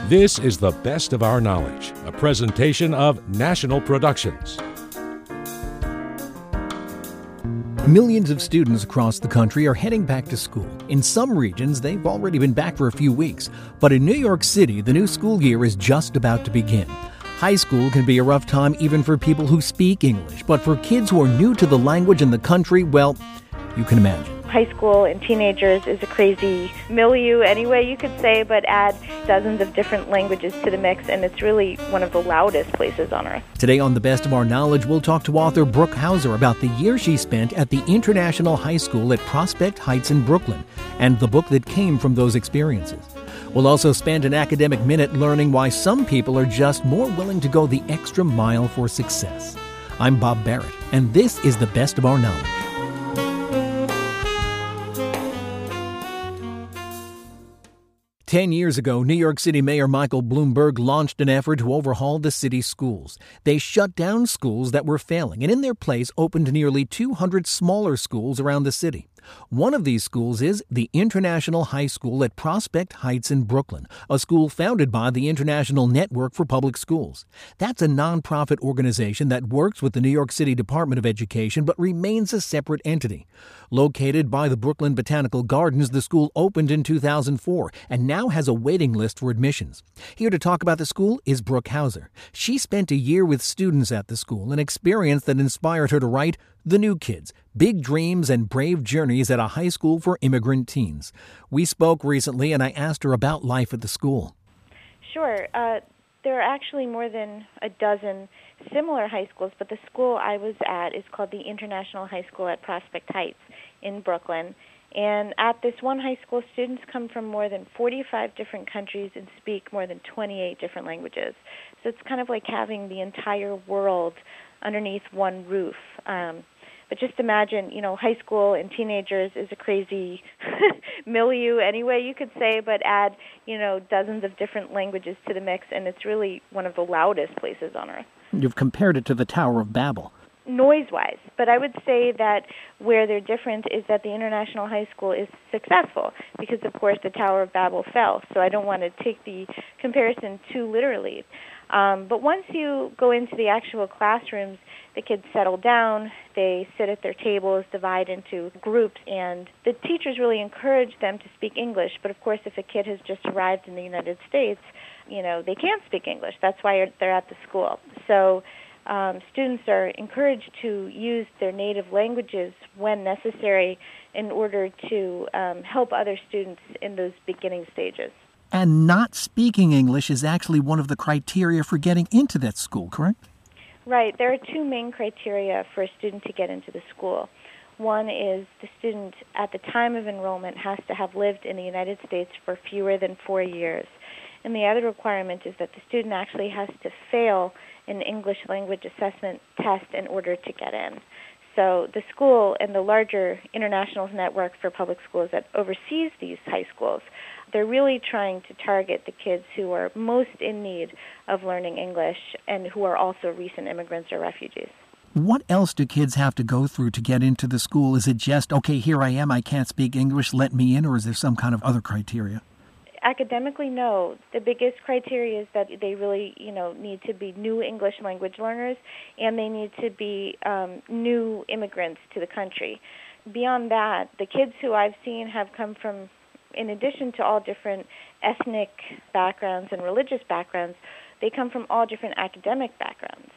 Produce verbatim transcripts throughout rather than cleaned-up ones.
This is The Best of Our Knowledge, a presentation of National Productions. Millions of students across the country are heading back to school. In some regions, they've already been back for a few weeks. But in New York City, the new school year is just about to begin. High school can be a rough time even for people who speak English. But for kids who are new to the language and the country, well, you can imagine. High school and teenagers is a crazy milieu anyway, you could say, but add dozens of different languages to the mix, and it's really one of the loudest places on earth. Today on The Best of Our Knowledge, we'll talk to author Brooke Hauser about the year she spent at the International High School at Prospect Heights in Brooklyn, and the book that came from those experiences. We'll also spend an academic minute learning why some people are just more willing to go the extra mile for success. I'm Bob Barrett, and this is The Best of Our Knowledge. Ten years ago, New York City Mayor Michael Bloomberg launched an effort to overhaul the city's schools. They shut down schools that were failing and in their place opened nearly two hundred smaller schools around the city. One of these schools is the International High School at Prospect Heights in Brooklyn, a school founded by the International Network for Public Schools. That's a nonprofit organization that works with the New York City Department of Education but remains a separate entity. Located by the Brooklyn Botanical Gardens, the school opened in two thousand four and now has a waiting list for admissions. Here to talk about the school is Brooke Hauser. She spent a year with students at the school, an experience that inspired her to write The New Kids, Big Dreams and Brave Journeys at a High School for Immigrant Teens. We spoke recently and I asked her about life at the school. Sure. Uh, there are actually more than a dozen similar high schools, but the school I was at is called the International High School at Prospect Heights in Brooklyn. And at this one high school, students come from more than forty-five different countries and speak more than twenty-eight different languages. So it's kind of like having the entire world underneath one roof. Um, but just imagine, you know, high school and teenagers is a crazy milieu anyway, you could say, but add, you know, dozens of different languages to the mix, and it's really one of the loudest places on earth. You've compared it to the Tower of Babel. Noise-wise, but I would say that where they're different is that the International High School is successful because, of course, the Tower of Babel fell, so I don't want to take the comparison too literally. Um, but once you go into the actual classrooms, the kids settle down, they sit at their tables, divide into groups, and the teachers really encourage them to speak English. But, of course, if a kid has just arrived in the United States, you know, they can't speak English. That's why they're at the school. So um, students are encouraged to use their native languages when necessary in order to um, help other students in those beginning stages. And not speaking English is actually one of the criteria for getting into that school, correct? Right. There are two main criteria for a student to get into the school. One is the student at the time of enrollment has to have lived in the United States for fewer than four years. And the other requirement is that the student actually has to fail an English language assessment test in order to get in. So the school and the larger International Network for Public Schools that oversees these high schools, they're really trying to target the kids who are most in need of learning English and who are also recent immigrants or refugees. What else do kids have to go through to get into the school? Is it just, okay, here I am, I can't speak English, let me in, or is there some kind of other criteria? Academically, no. The biggest criteria is that they really, you know, need to be new English language learners, and they need to be um, new immigrants to the country. Beyond that, the kids who I've seen have come from, in addition to all different ethnic backgrounds and religious backgrounds, they come from all different academic backgrounds.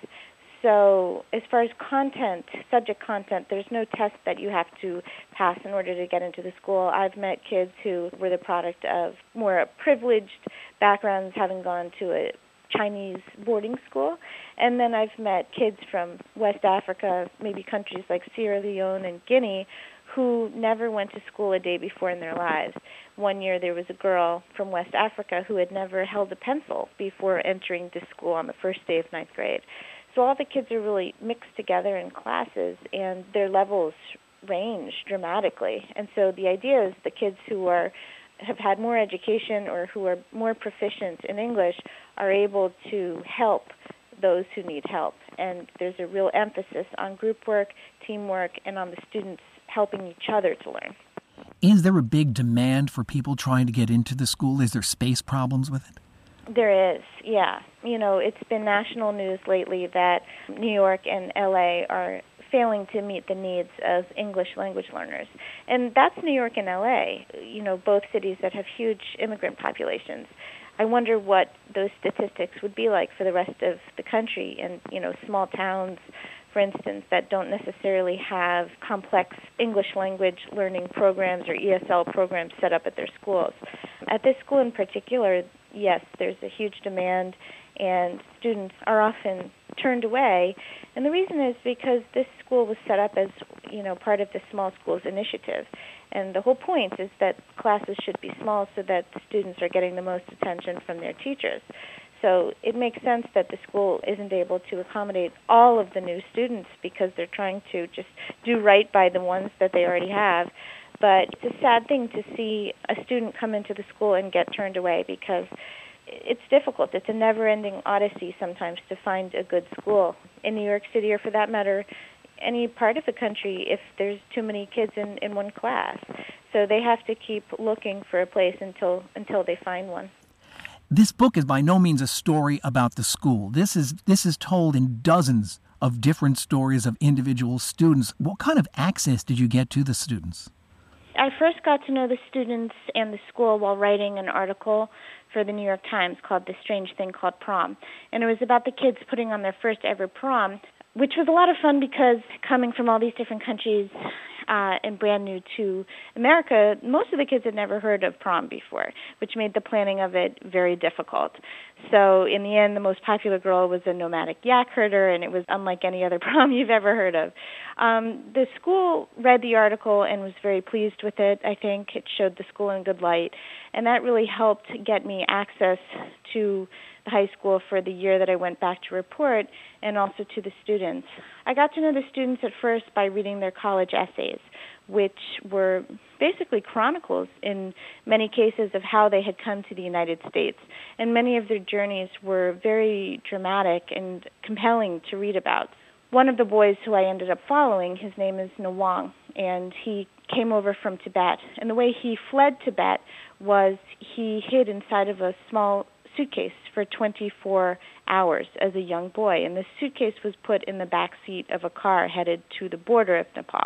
So as far as content, subject content, there's no test that you have to pass in order to get into the school. I've met kids who were the product of more privileged backgrounds, having gone to a Chinese boarding school. And then I've met kids from West Africa, maybe countries like Sierra Leone and Guinea, who never went to school a day before in their lives. One year there was a girl from West Africa who had never held a pencil before entering the school on the first day of ninth grade. So all the kids are really mixed together in classes, and their levels range dramatically. And so the idea is the kids who are have had more education or who are more proficient in English are able to help those who need help. And there's a real emphasis on group work, teamwork, and on the students helping each other to learn. Is there a big demand for people trying to get into the school? Is there space problems with it? There is, yeah. You know, it's been national news lately that New York and L A are failing to meet the needs of English language learners. And that's New York and L A, you know, both cities that have huge immigrant populations. I wonder what those statistics would be like for the rest of the country and, you know, small towns, for instance, that don't necessarily have complex English language learning programs or E S L programs set up at their schools. At this school in particular, yes, there's a huge demand, and students are often turned away. And the reason is because this school was set up as, you know, part of the Small Schools Initiative. And the whole point is that classes should be small so that the students are getting the most attention from their teachers. So it makes sense that the school isn't able to accommodate all of the new students because they're trying to just do right by the ones that they already have. But it's a sad thing to see a student come into the school and get turned away because it's difficult. It's a never-ending odyssey sometimes to find a good school in New York City, or for that matter, any part of the country if there's too many kids in, in one class. So they have to keep looking for a place until until they find one. This book is by no means a story about the school. This is this is told in dozens of different stories of individual students. What kind of access did you get to the students? I first got to know the students and the school while writing an article for the New York Times called The Strange Thing Called Prom. And it was about the kids putting on their first ever prom, which was a lot of fun because coming from all these different countries uh, and brand new to America, most of the kids had never heard of prom before, which made the planning of it very difficult. So in the end, the most popular girl was a nomadic yak herder, and it was unlike any other prom you've ever heard of. Um, the school read the article and was very pleased with it. I think it showed the school in good light, and that really helped get me access to the high school for the year that I went back to report, and also to the students. I got to know the students at first by reading their college essays, which were basically chronicles in many cases of how they had come to the United States. And many of their journeys were very dramatic and compelling to read about. One of the boys who I ended up following, his name is Nawang, and he came over from Tibet. And the way he fled Tibet was he hid inside of a small suitcase for twenty-four hours as a young boy. And the suitcase was put in the back seat of a car headed to the border of Nepal.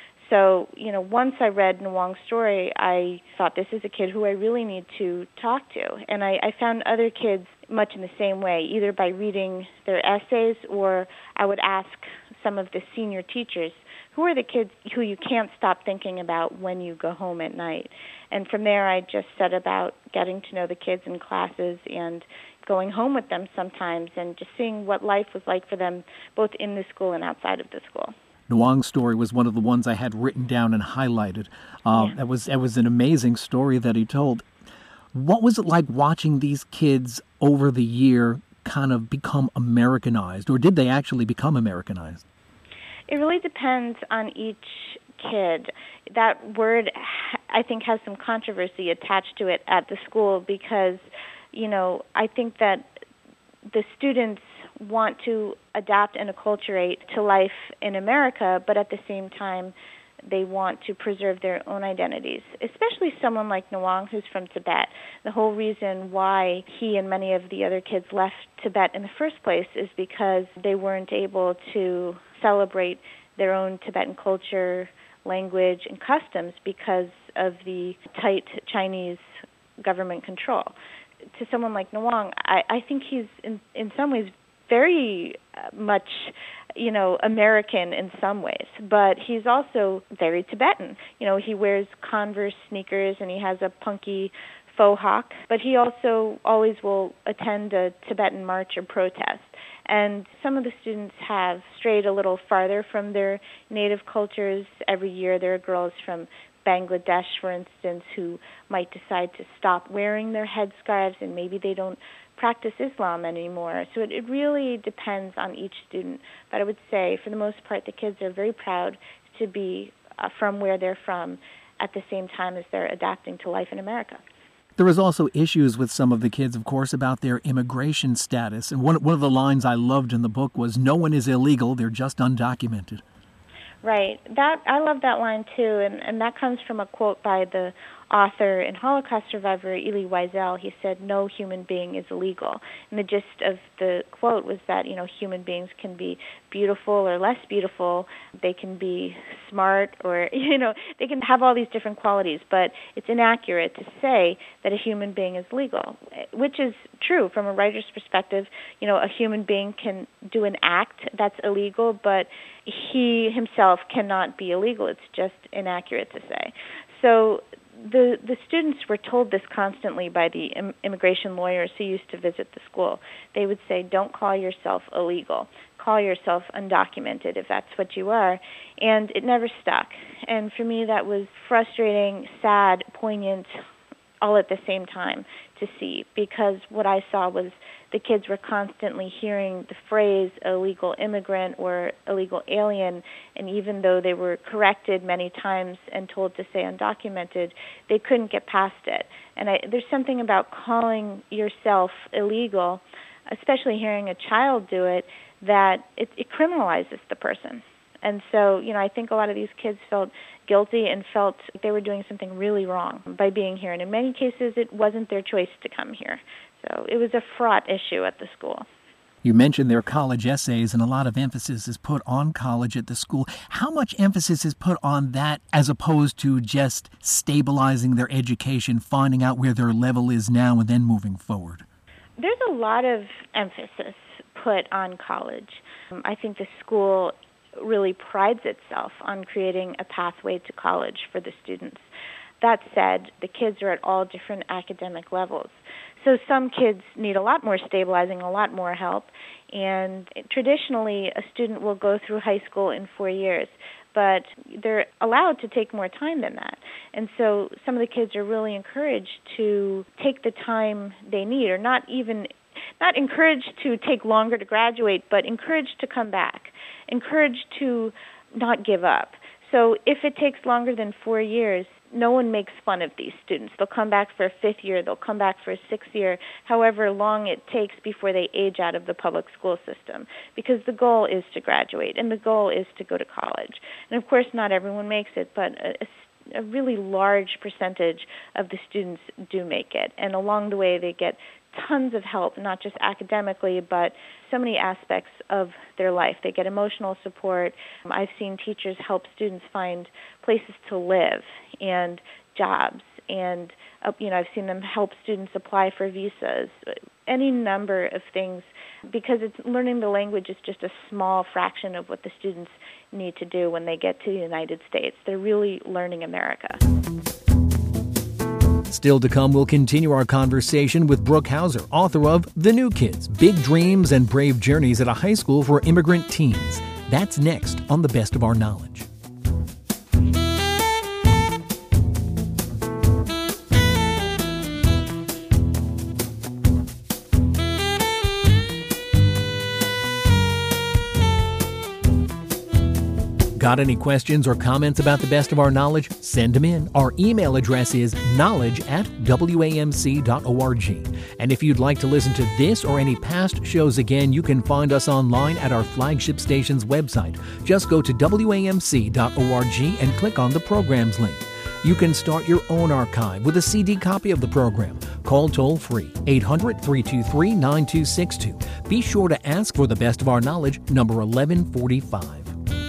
So, you know, once I read Nawang's story, I thought, this is a kid who I really need to talk to. And I, I found other kids much in the same way, either by reading their essays, or I would ask some of the senior teachers, who are the kids who you can't stop thinking about when you go home at night? And from there, I just set about getting to know the kids in classes and going home with them sometimes and just seeing what life was like for them, both in the school and outside of the school. Nawang's story was one of the ones I had written down and highlighted. Uh, yeah. That was that was an amazing story that he told. What was it like watching these kids over the year kind of become Americanized, or did they actually become Americanized? It really depends on each kid. That word, I think, has some controversy attached to it at the school because, you know, I think that the students want to adapt and acculturate to life in America, but at the same time, they want to preserve their own identities, especially someone like Nawang, who's from Tibet. The whole reason why he and many of the other kids left Tibet in the first place is because they weren't able to celebrate their own Tibetan culture, language, and customs because of the tight Chinese government control. To someone like Nawang, I, I think he's in, in some ways very much, you know, American in some ways, but he's also very Tibetan. You know, he wears Converse sneakers and he has a punky faux hawk, but he also always will attend a Tibetan march or protest. And some of the students have strayed a little farther from their native cultures. Every year there are girls from Bangladesh, for instance, who might decide to stop wearing their headscarves, and maybe they don't practice Islam anymore. So it, it really depends on each student. But I would say, for the most part, the kids are very proud to be uh, from where they're from at the same time as they're adapting to life in America. There was also issues with some of the kids, of course, about their immigration status. And one, one of the lines I loved in the book was, "No one is illegal, they're just undocumented." Right. That I love that line too, and and that comes from a quote by the author and Holocaust survivor Elie Wiesel. He said, "No human being is illegal." And the gist of the quote was that, you know, human beings can be beautiful or less beautiful. They can be smart, or, you know, they can have all these different qualities, but it's inaccurate to say that a human being is legal, which is true from a writer's perspective. You know, a human being can do an act that's illegal, but he himself cannot be illegal. It's just inaccurate to say. So the the students were told this constantly by the im- immigration lawyers who used to visit the school. They would say, "Don't call yourself illegal. Call yourself undocumented if that's what you are." And it never stuck. And for me, that was frustrating, sad, poignant, all at the same time to see, because what I saw was the kids were constantly hearing the phrase illegal immigrant or illegal alien, and even though they were corrected many times and told to say undocumented, they couldn't get past it. And I, there's something about calling yourself illegal, especially hearing a child do it, that it, it criminalizes the person. And so, you know, I think a lot of these kids felt guilty and felt like they were doing something really wrong by being here. And in many cases, it wasn't their choice to come here. So it was a fraught issue at the school. You mentioned their college essays, and a lot of emphasis is put on college at the school. How much emphasis is put on that as opposed to just stabilizing their education, finding out where their level is now, and then moving forward? There's a lot of emphasis put on college. Um, I think the school really prides itself on creating a pathway to college for the students. That said, the kids are at all different academic levels. So some kids need a lot more stabilizing, a lot more help, and traditionally a student will go through high school in four years, but they're allowed to take more time than that. And so some of the kids are really encouraged to take the time they need, or not even not encouraged to take longer to graduate, but encouraged to come back, encouraged to not give up. So if it takes longer than four years, no one makes fun of these students. They'll come back for a fifth year, they'll come back for a sixth year, however long it takes before they age out of the public school system, because the goal is to graduate and the goal is to go to college. And of course, not everyone makes it, but a, a really large percentage of the students do make it. And along the way, they get tons of help, not just academically, but so many aspects of their life. They get emotional support. I've seen teachers help students find places to live and jobs, and uh, you know, I've seen them help students apply for visas, any number of things, because it's learning the language is just a small fraction of what the students need to do when they get to the United States. They're really learning America. Still to come, we'll continue our conversation with Brooke Hauser, author of The New Kids, Big Dreams and Brave Journeys at a High School for Immigrant Teens. That's next on The Best of Our Knowledge. Got any questions or comments about the Best of Our Knowledge? Send them in. Our email address is knowledge at w a m c dot org. And if you'd like to listen to this or any past shows again, you can find us online at our flagship station's website. Just go to w a m c dot org and click on the programs link. You can start your own archive with a C D copy of the program. Call toll-free eight hundred, three two three, nine two six two. Be sure to ask for the Best of Our Knowledge, number eleven forty-five.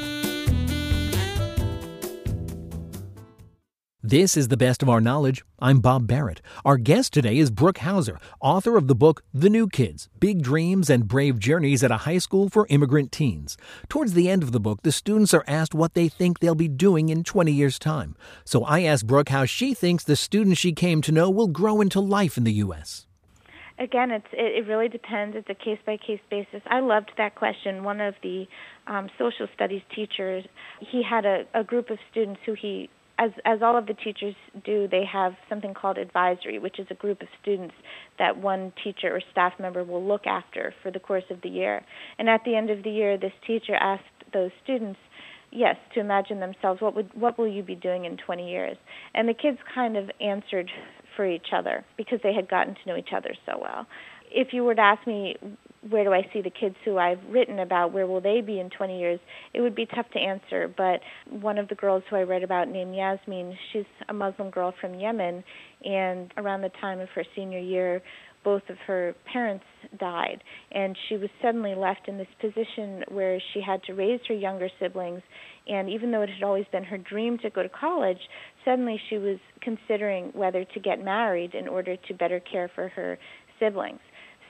This is The Best of Our Knowledge. I'm Bob Barrett. Our guest today is Brooke Hauser, author of the book The New Kids, Big Dreams and Brave Journeys at a High School for Immigrant Teens. Towards the end of the book, the students are asked what they think they'll be doing in twenty years' time. So I asked Brooke how she thinks the students she came to know will grow into life in the U S Again, it's, it, it really depends. It's a case-by-case basis. I loved that question. One of the um, social studies teachers, he had a, a group of students who he As as all of the teachers do, they have something called advisory, which is a group of students that one teacher or staff member will look after for the course of the year. And at the end of the year, this teacher asked those students, yes, to imagine themselves, what would what will you be doing in twenty years? And the kids kind of answered for each other because they had gotten to know each other so well. if you were to ask me, where do I see the kids who I've written about, where will they be in twenty years, it would be tough to answer. But one of the girls who I read about named Yasmin, she's a Muslim girl from Yemen, and around the time of her senior year, both of her parents died, and she was suddenly left in this position where she had to raise her younger siblings, and even though it had always been her dream to go to college, suddenly she was considering whether to get married in order to better care for her siblings.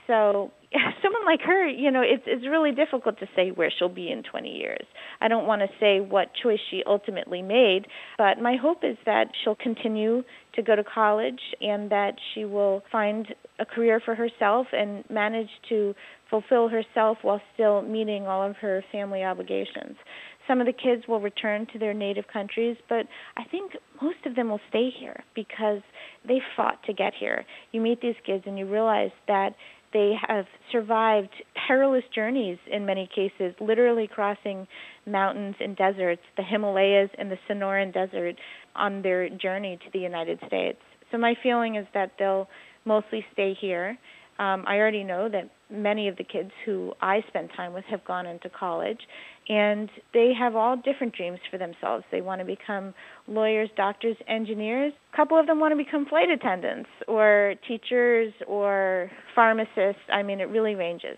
So someone like her, you know, it's it's really difficult to say where she'll be in twenty years. I don't want to say what choice she ultimately made, but my hope is that she'll continue to go to college and that she will find a career for herself and manage to fulfill herself while still meeting all of her family obligations. Some of the kids will return to their native countries, but I think most of them will stay here because they fought to get here. You meet these kids and you realize that they have survived perilous journeys in many cases, literally crossing mountains and deserts, the Himalayas and the Sonoran Desert, on their journey to the United States. So my feeling is that they'll mostly stay here. Um, I already know that many of the kids who I spend time with have gone into college, and they have all different dreams for themselves. They want to become lawyers, doctors, engineers. A couple of them want to become flight attendants or teachers or pharmacists. I mean, it really ranges.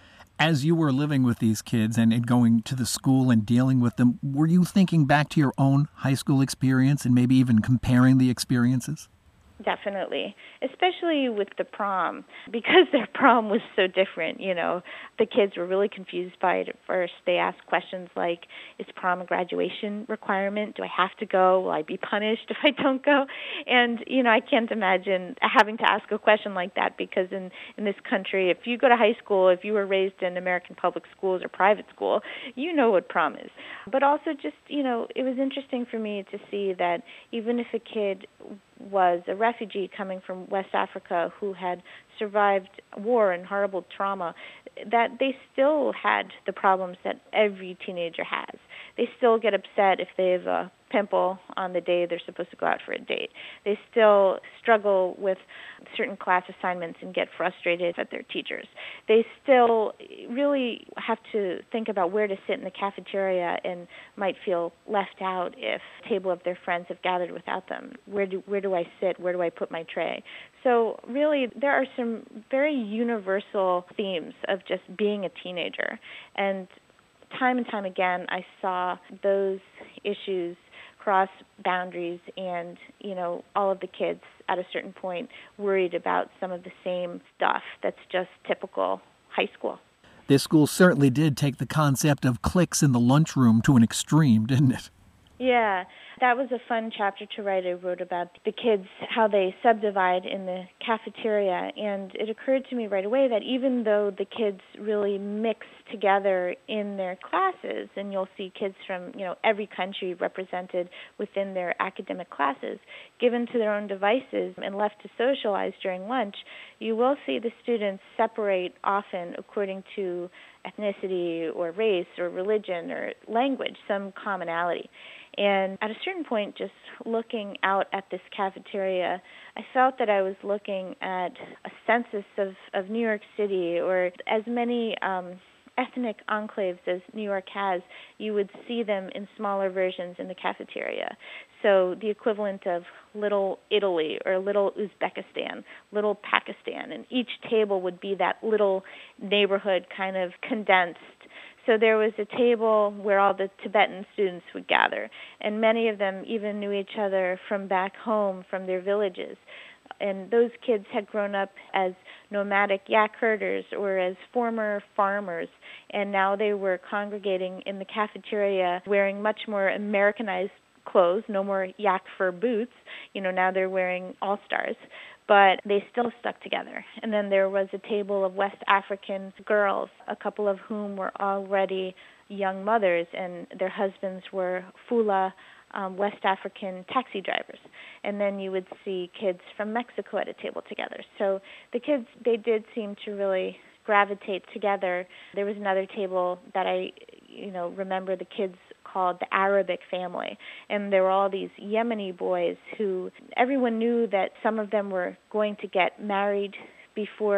As you were living with these kids and, and going to the school and dealing with them, were you thinking back to your own high school experience and maybe even comparing the experiences? Definitely, especially with the prom, because their prom was so different. You know, the kids were really confused by it at first. They asked questions like, is prom a graduation requirement? Do I have to go? Will I be punished if I don't go? And, you know, I can't imagine having to ask a question like that because in, in this country, if you go to high school, if you were raised in American public schools or private school, you know what prom is. But also just, you know, it was interesting for me to see that even if a kid was a refugee coming from West Africa who had survived war and horrible trauma, that they still had the problems that every teenager has. They still get upset if they have a pimple on the day they're supposed to go out for a date. They still struggle with certain class assignments and get frustrated at their teachers. They still really have to think about where to sit in the cafeteria and might feel left out if a table of their friends have gathered without them. Where do where do I sit? Where do I put my tray? So really, there are some very universal themes of just being a teenager. And time and time again, I saw those issues cross boundaries and, you know, all of the kids at a certain point worried about some of the same stuff that's just typical high school. This school certainly did take the concept of cliques in the lunchroom to an extreme, didn't it? Yeah, that was a fun chapter to write. I wrote about the kids, how they subdivide in the cafeteria, and it occurred to me right away that even though the kids really mix together in their classes, and you'll see kids from, you know, every country represented within their academic classes, given to their own devices and left to socialize during lunch, you will see the students separate often according to ethnicity or race or religion or language, some commonality. And at a certain point, just looking out at this cafeteria, I felt that I was looking at a census of, of New York City, or as many um, ethnic enclaves as New York has. You would see them in smaller versions in the cafeteria. So the equivalent of Little Italy or Little Uzbekistan, Little Pakistan, and each table would be that little neighborhood kind of condensed. So there was a table where all the Tibetan students would gather, and many of them even knew each other from back home, from their villages. And those kids had grown up as nomadic yak herders or as former farmers, and now they were congregating in the cafeteria wearing much more Americanized clothes, no more yak fur boots. You know, now they're wearing All-Stars. But they still stuck together. And then there was a table of West African girls, a couple of whom were already young mothers, and their husbands were Fula, um, West African taxi drivers. And then you would see kids from Mexico at a table together. So the kids, they did seem to really gravitate together. There was another table that I, you know, remember the kids called the Arabic family, and there were all these Yemeni boys who everyone knew that some of them were going to get married before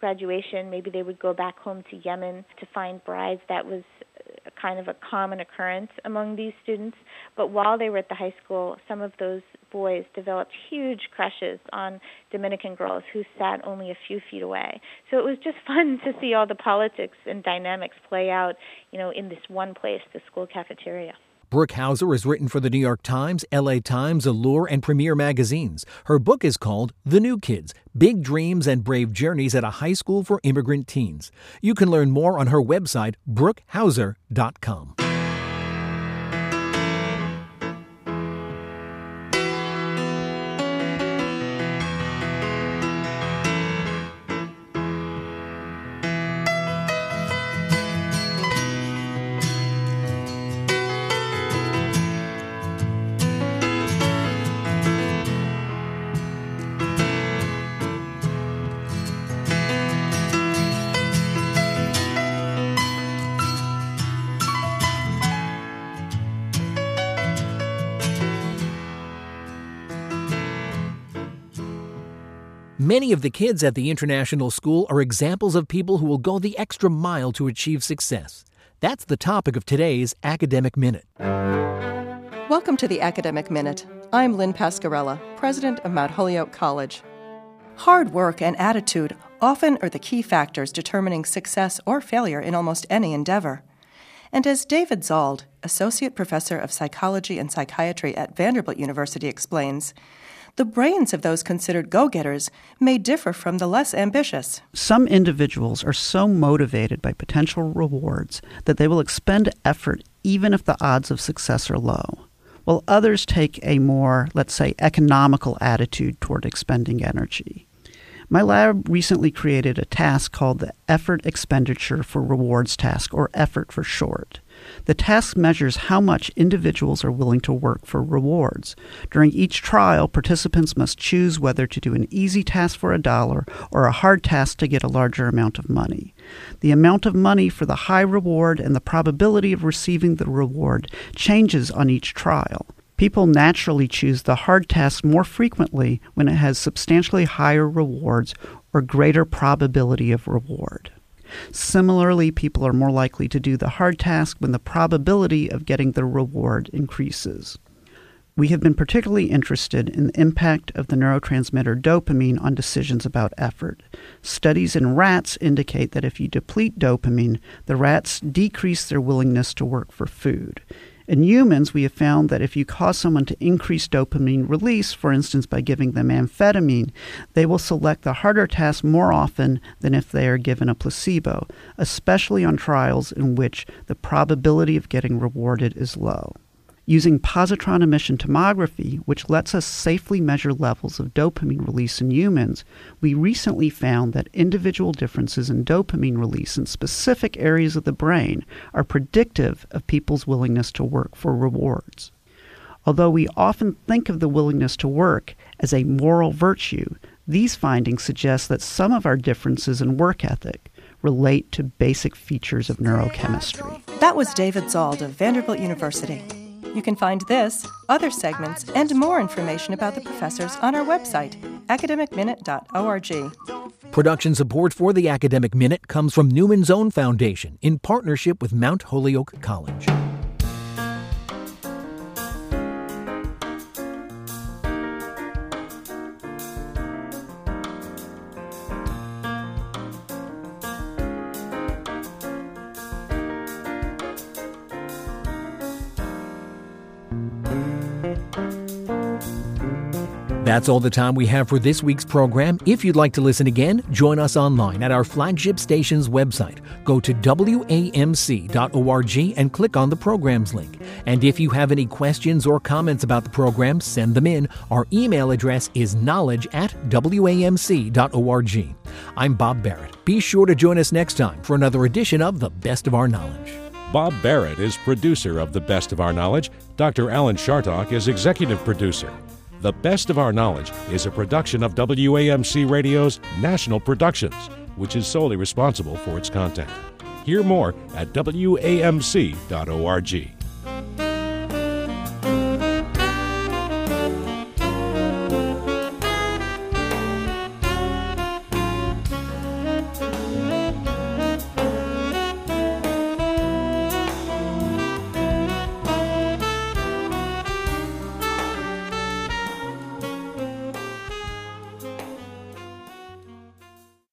graduation, maybe they would go back home to Yemen to find brides. That was a kind of a common occurrence among these students. But while they were at the high school, some of those boys developed huge crushes on Dominican girls who sat only a few feet away. So it was just fun to see all the politics and dynamics play out, you know, in this one place, the school cafeteria. Brooke Hauser has written for the New York Times, L A Times, Allure, and Premier magazines. Her book is called The New Kids, Big Dreams and Brave Journeys at a High School for Immigrant Teens. You can learn more on her website, brooke hauser dot com. Many of the kids at the International School are examples of people who will go the extra mile to achieve success. That's the topic of today's Academic Minute. Welcome to the Academic Minute. I'm Lynn Pascarella, president of Mount Holyoke College. Hard work and attitude often are the key factors determining success or failure in almost any endeavor. And as David Zald, associate professor of psychology and psychiatry at Vanderbilt University, explains, the brains of those considered go-getters may differ from the less ambitious. Some individuals are so motivated by potential rewards that they will expend effort even if the odds of success are low, while others take a more, let's say, economical attitude toward expending energy. My lab recently created a task called the Effort Expenditure for Rewards Task, or EFFORT for short. The task measures how much individuals are willing to work for rewards. During each trial, participants must choose whether to do an easy task for a dollar or a hard task to get a larger amount of money. The amount of money for the high reward and the probability of receiving the reward changes on each trial. People naturally choose the hard task more frequently when it has substantially higher rewards or greater probability of reward. Similarly, people are more likely to do the hard task when the probability of getting the reward increases. We have been particularly interested in the impact of the neurotransmitter dopamine on decisions about effort. Studies in rats indicate that if you deplete dopamine, the rats decrease their willingness to work for food. In humans, we have found that if you cause someone to increase dopamine release, for instance by giving them amphetamine, they will select the harder task more often than if they are given a placebo, especially on trials in which the probability of getting rewarded is low. Using positron emission tomography, which lets us safely measure levels of dopamine release in humans, we recently found that individual differences in dopamine release in specific areas of the brain are predictive of people's willingness to work for rewards. Although we often think of the willingness to work as a moral virtue, these findings suggest that some of our differences in work ethic relate to basic features of neurochemistry. That was David Zald of Vanderbilt University. You can find this, other segments, and more information about the professors on our website, academic minute dot org. Production support for the Academic Minute comes from Newman's Own Foundation in partnership with Mount Holyoke College. That's all the time we have for this week's program. If you'd like to listen again, join us online at our flagship station's website. Go to W A M C dot org and click on the programs link. And if you have any questions or comments about the program, send them in. Our email address is knowledge at W A M C dot org. I'm Bob Barrett. Be sure to join us next time for another edition of The Best of Our Knowledge. Bob Barrett is producer of The Best of Our Knowledge. Doctor Alan Chartock is executive producer. The Best of Our Knowledge is a production of W A M C Radio's National Productions, which is solely responsible for its content. Hear more at W A M C dot org.